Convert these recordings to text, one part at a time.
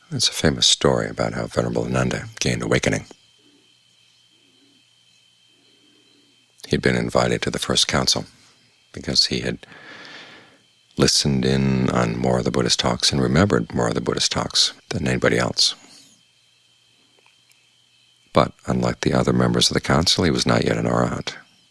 It's a famous story about how Venerable Ananda gained awakening. He'd been invited to the first council because he had listened in on more of the Buddhist talks and remembered more of the Buddhist talks than anybody else. But unlike the other members of the council, he was not yet an arahant.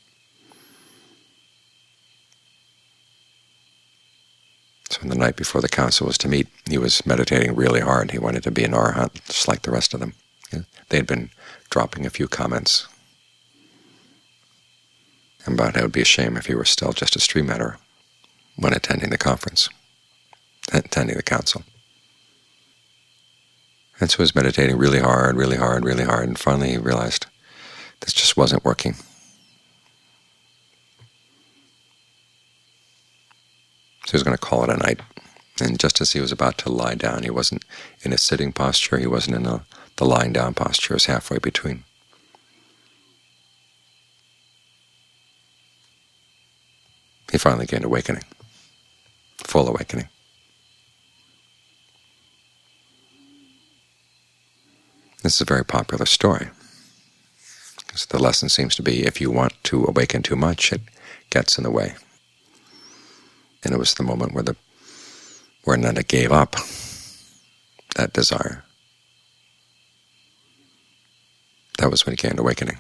So the night before the council was to meet, he was meditating really hard. He wanted to be an arahant, just like the rest of them. They had been dropping a few comments about how it would be a shame if he were still just a stream eater when attending the conference, attending the council. And so he was meditating really hard, and finally he realized this just wasn't working. So he was going to call it a night. And just as he was about to lie down, he wasn't in a sitting posture, he wasn't in the lying down posture, it was halfway between. He finally gained awakening, full awakening. This is a very popular story, because the lesson seems to be if you want to awaken too much, it gets in the way. And it was the moment where Ananda gave up that desire. That was when he gained awakening.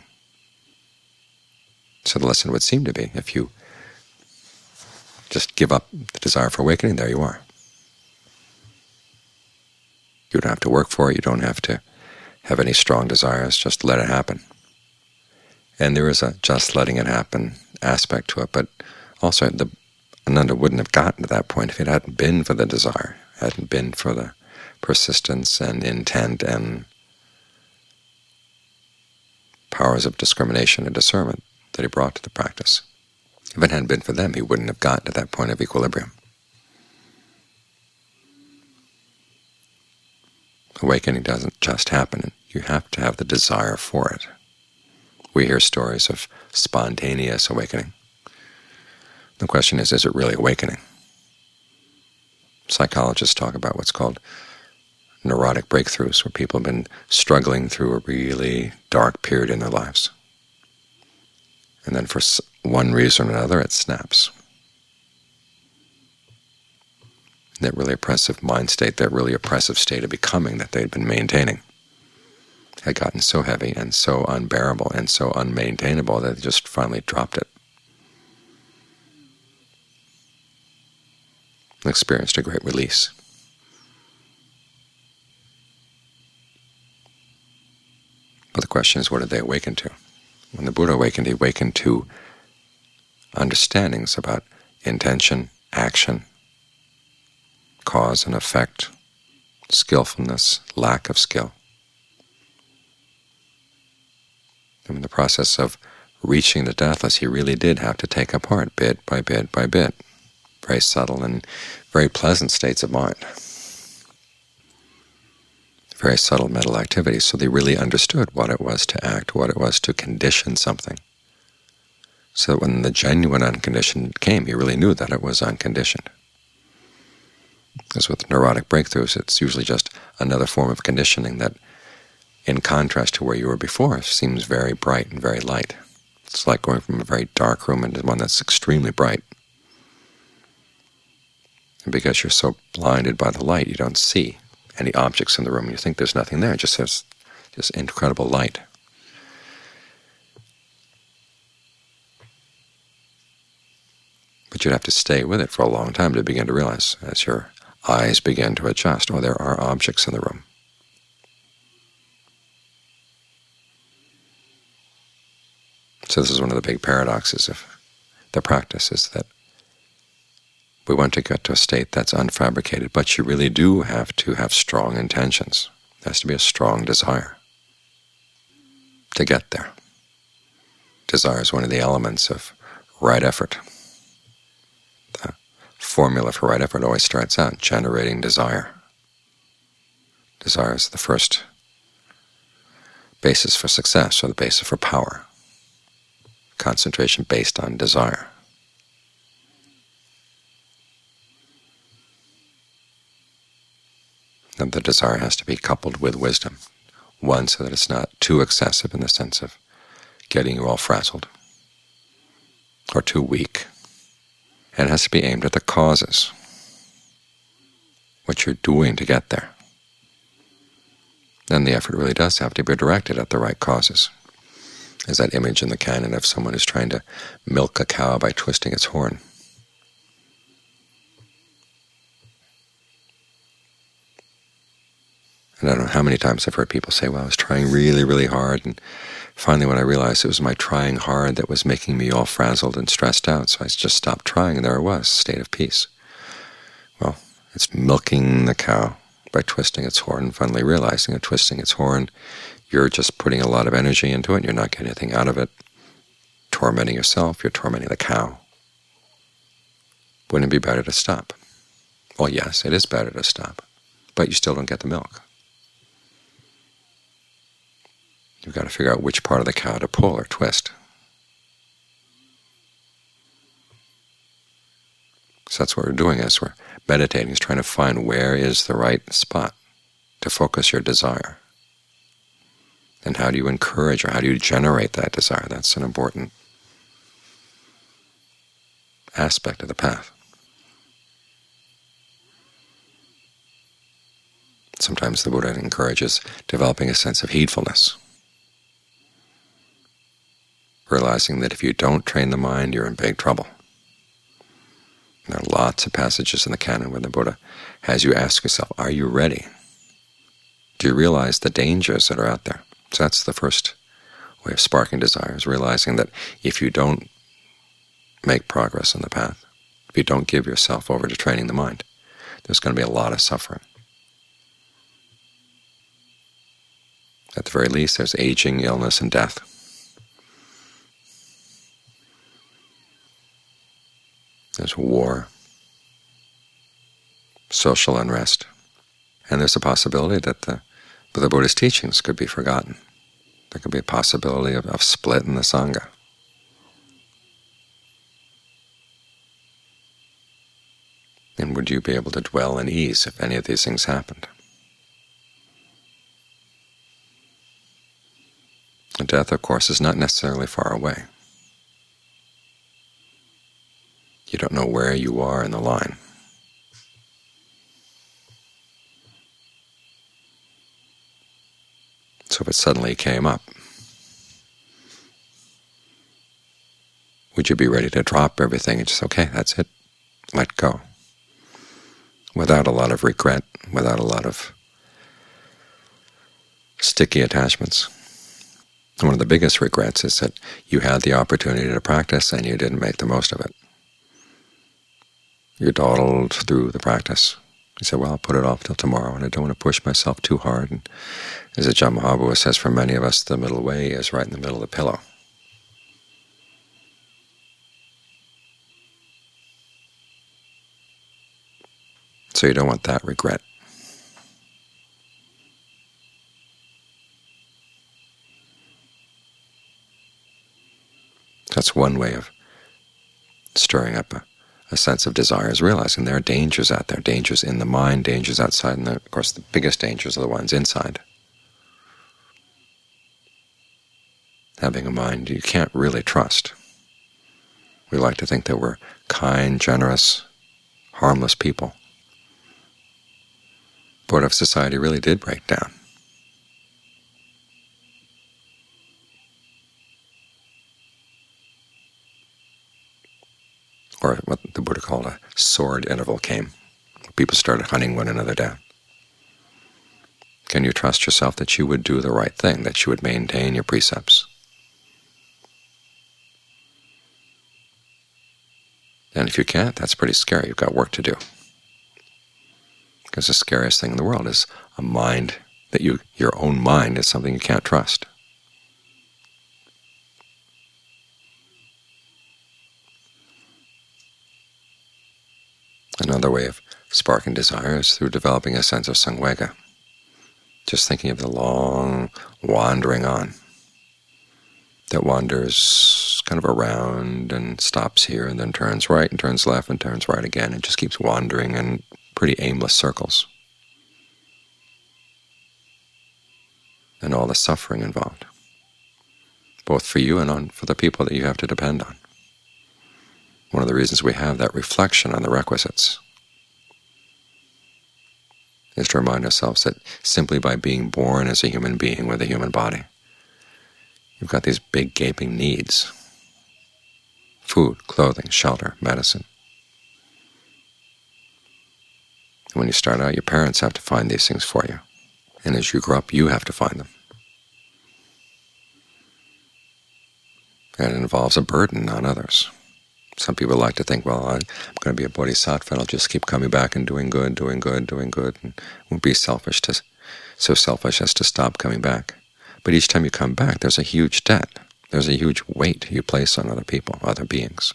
So the lesson would seem to be, if you just give up the desire for awakening, there you are. You don't have to work for it, you don't have to have any strong desires, just let it happen. And there is a just letting it happen aspect to it, but also Ananda wouldn't have gotten to that point if it hadn't been for the desire, hadn't been for the persistence and intent and powers of discrimination and discernment that he brought to the practice. If it hadn't been for them, he wouldn't have gotten to that point of equilibrium. Awakening doesn't just happen. You have to have the desire for it. We hear stories of spontaneous awakening. The question is it really awakening? Psychologists talk about what's called neurotic breakthroughs, where people have been struggling through a really dark period in their lives. And then for one reason or another, it snaps. That really oppressive mind state, that really oppressive state of becoming that they'd been maintaining, had gotten so heavy and so unbearable and so unmaintainable that they just finally dropped it. And experienced a great release. But the question is, what did they awaken to? When the Buddha awakened, he awakened to understandings about intention, action, cause and effect, skillfulness, lack of skill. And in the process of reaching the deathless, he really did have to take apart bit by bit by bit, very subtle and very pleasant states of mind, very subtle mental activities, so they really understood what it was to act, what it was to condition something. So that when the genuine unconditioned came, he really knew that it was unconditioned. Because with neurotic breakthroughs, it's usually just another form of conditioning that, in contrast to where you were before, seems very bright and very light. It's like going from a very dark room into one that's extremely bright. And because you're so blinded by the light, you don't see any objects in the room. You think there's nothing there. It just has just incredible light. But you'd have to stay with it for a long time to begin to realize, as your eyes begin to adjust, oh, there are objects in the room. So this is one of the big paradoxes of the practice, is that we want to get to a state that's unfabricated, but you really do have to have strong intentions. There has to be a strong desire to get there. Desire is one of the elements of right effort. The formula for right effort always starts out generating desire. Desire is the first basis for success, or the basis for power. Concentration based on desire. And the desire has to be coupled with wisdom. One, so that it's not too excessive in the sense of getting you all frazzled or too weak. And it has to be aimed at the causes, what you're doing to get there. And the effort really does have to be directed at the right causes. There's that image in the canon of someone who's trying to milk a cow by twisting its horn. And I don't know how many times I've heard people say, well, I was trying really, really hard, and finally when I realized it was my trying hard that was making me all frazzled and stressed out, so I just stopped trying, and there I was, a state of peace. Well, it's milking the cow by twisting its horn, and finally realizing that twisting its horn, you're just putting a lot of energy into it, and you're not getting anything out of it, tormenting yourself, you're tormenting the cow. Wouldn't it be better to stop? Well, yes, it is better to stop, but you still don't get the milk. You've got to figure out which part of the cow to pull or twist. So that's what we're doing as we're meditating, is trying to find where is the right spot to focus your desire. And how do you encourage or how do you generate that desire? That's an important aspect of the path. Sometimes the Buddha encourages developing a sense of heedfulness, realizing that if you don't train the mind, you're in big trouble. And there are lots of passages in the canon where the Buddha has you ask yourself, are you ready? Do you realize the dangers that are out there? So that's the first way of sparking desire, is realizing that if you don't make progress on the path, if you don't give yourself over to training the mind, there's going to be a lot of suffering. At the very least, there's aging, illness, and death. There's war, social unrest, and there's a possibility that the Buddha's teachings could be forgotten. There could be a possibility of split in the Sangha. And would you be able to dwell in ease if any of these things happened? And death, of course, is not necessarily far away. You don't know where you are in the line. So if it suddenly came up, would you be ready to drop everything and just, okay, that's it, let go, without a lot of regret, without a lot of sticky attachments? And one of the biggest regrets is that you had the opportunity to practice and you didn't make the most of it. You dawdled through the practice. You said, well, I'll put it off till tomorrow, and I don't want to push myself too hard. And as Ajahn Mahabua says, for many of us, the middle way is right in the middle of the pillow. So you don't want that regret. That's one way of stirring up a sense of desire, is realizing there are dangers out there, dangers in the mind, dangers outside, and of course the biggest dangers are the ones inside. Having a mind you can't really trust. We like to think that we're kind, generous, harmless people. But what if society really did break down? Or what the Buddha called a sword interval came. People started hunting one another down. Can you trust yourself that you would do the right thing, that you would maintain your precepts? And if you can't, that's pretty scary. You've got work to do. Because the scariest thing in the world is a mind that your own mind is something you can't trust. Another way of sparking desire is through developing a sense of samvega, just thinking of the long wandering on that wanders kind of around and stops here and then turns right and turns left and turns right again and just keeps wandering in pretty aimless circles. and all the suffering involved, both for you and for the people that you have to depend on. One of the reasons we have that reflection on the requisites is to remind ourselves that simply by being born as a human being with a human body, you've got these big gaping needs: food, clothing, shelter, medicine. And when you start out, your parents have to find these things for you. And as you grow up, you have to find them. And it involves a burden on others. Some people like to think, well, I'm going to be a bodhisattva, and I'll just keep coming back and doing good, and won't be so selfish as to stop coming back. But each time you come back, there's a huge debt. There's a huge weight you place on other people, other beings.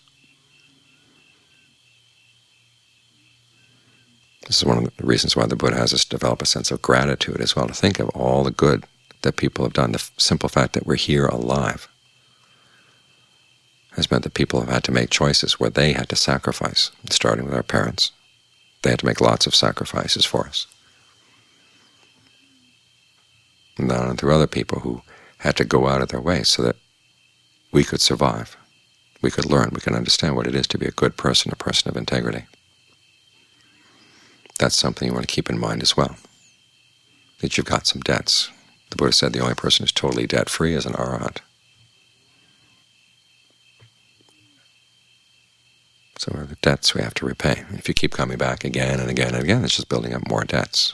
This is one of the reasons why the Buddha has us develop a sense of gratitude as well, to think of all the good that people have done. The simple fact that we're here alive has meant that people have had to make choices where they had to sacrifice, starting with our parents. They had to make lots of sacrifices for us. And then on through other people who had to go out of their way so that we could survive, we could learn, we could understand what it is to be a good person, a person of integrity. That's something you want to keep in mind as well, that you've got some debts. The Buddha said the only person who's totally debt-free is an arahant. So are the debts we have to repay. If you keep coming back again and again and again, it's just building up more debts.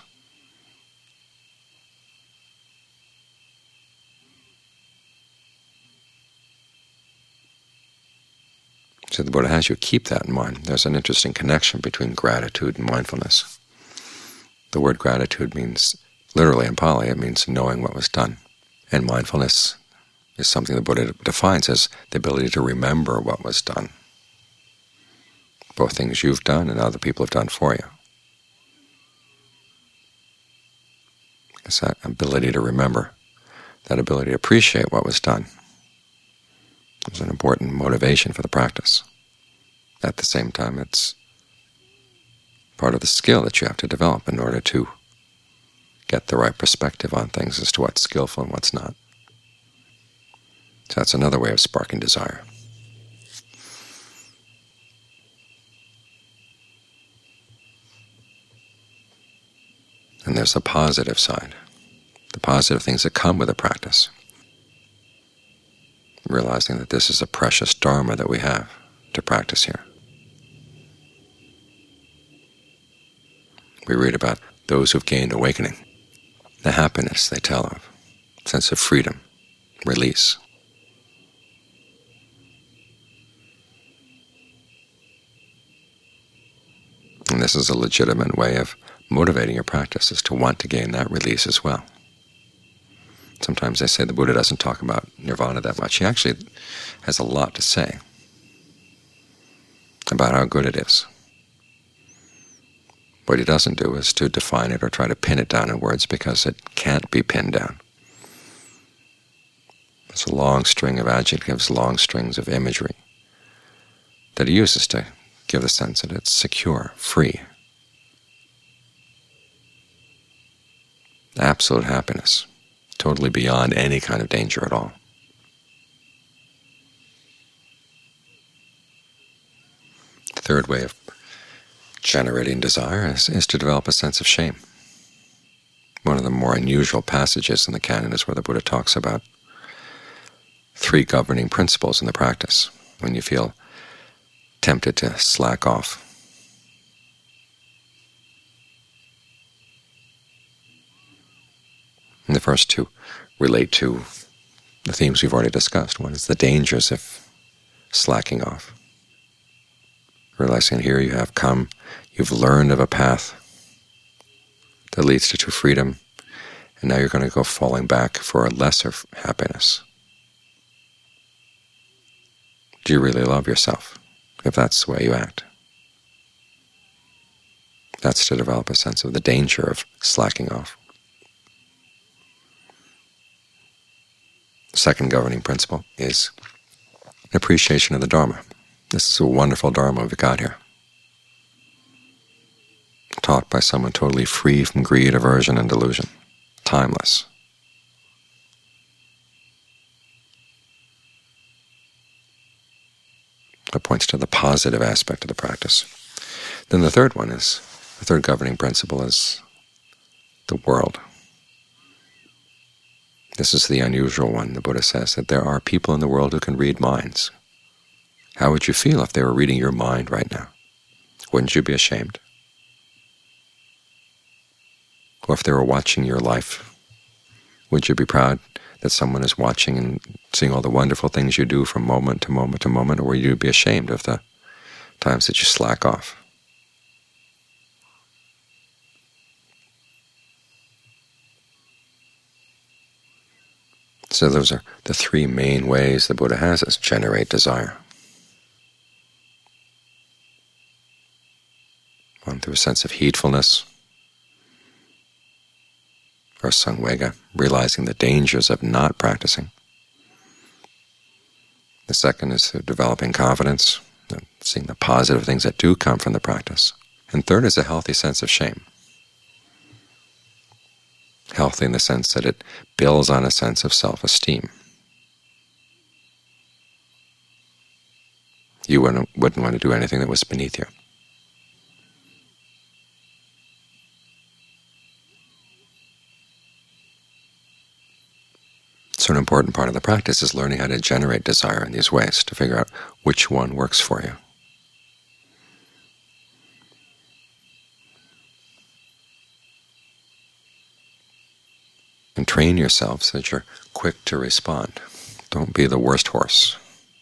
So the Buddha has you keep that in mind. There's an interesting connection between gratitude and mindfulness. The word gratitude means, literally in Pali, it means knowing what was done. And mindfulness is something the Buddha defines as the ability to remember what was done, both things you've done and other people have done for you. It's that ability to remember, that ability to appreciate what was done, is an important motivation for the practice. At the same time, it's part of the skill that you have to develop in order to get the right perspective on things as to what's skillful and what's not. So that's another way of sparking desire. And there's a positive side, the positive things that come with the practice, realizing that this is a precious dharma that we have to practice here. We read about those who've gained awakening, the happiness they tell of, sense of freedom, release. And this is a legitimate way of motivating your practice, is to want to gain that release as well. Sometimes they say the Buddha doesn't talk about nirvana that much. He actually has a lot to say about how good it is. What he doesn't do is to define it or try to pin it down in words, because it can't be pinned down. It's a long string of adjectives, long strings of imagery that he uses to give the sense that it's secure, free, absolute happiness, totally beyond any kind of danger at all. The third way of generating desire is to develop a sense of shame. One of the more unusual passages in the canon is where the Buddha talks about 3 governing principles in the practice when you feel tempted to slack off. And the first 2 relate to the themes we've already discussed. One is the dangers of slacking off. Realizing here you've learned of a path that leads to true freedom, and now you're going to go falling back for a lesser happiness. Do you really love yourself if that's the way you act? That's to develop a sense of the danger of slacking off. The second governing principle is an appreciation of the Dharma. This is a wonderful Dharma we've got here, taught by someone totally free from greed, aversion, and delusion, timeless. points to the positive aspect of the practice. Then the third governing principle is the world. This is the unusual one. The Buddha says that there are people in the world who can read minds. How would you feel if they were reading your mind right now? Wouldn't you be ashamed? Or if they were watching your life, would you be proud that someone is watching and seeing all the wonderful things you do from moment to moment to moment, or would you be ashamed of the times that you slack off? So those are the three main ways the Buddha has us generate desire. One, through a sense of heedfulness, or samvega, realizing the dangers of not practicing. The second is through developing confidence, seeing the positive things that do come from the practice. And third is a healthy sense of shame. Healthy in the sense that it builds on a sense of self-esteem. You wouldn't want to do anything that was beneath you. So an important part of the practice is learning how to generate desire in these ways, to figure out which one works for you. And train yourself so that you're quick to respond. Don't be the worst horse.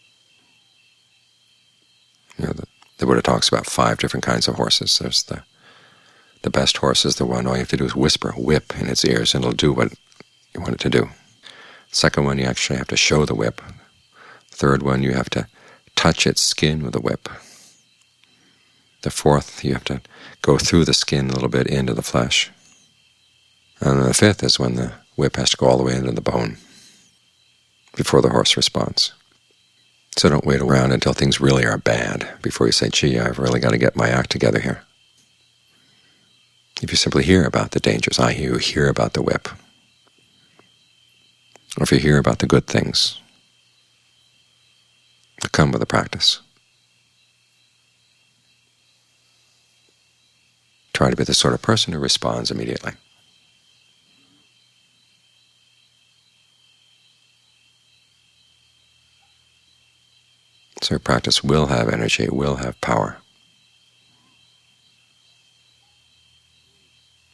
The Buddha talks about 5 different kinds of horses. There's the best horse is the one all you have to do is whisper, whip in its ears, and it'll do what you want it to do. Second one, you actually have to show the whip. Third one, you have to touch its skin with the whip. The fourth, you have to go through the skin a little bit into the flesh. And then the fifth is when the whip has to go all the way into the bone before the horse responds. So don't wait around until things really are bad before you say, gee, I've really got to get my act together here. If you simply hear about the dangers, you hear about the whip, or if you hear about the good things that come with the practice, try to be the sort of person who responds immediately. So your practice will have energy, it will have power.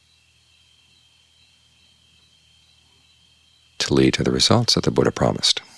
To lead to the results that the Buddha promised.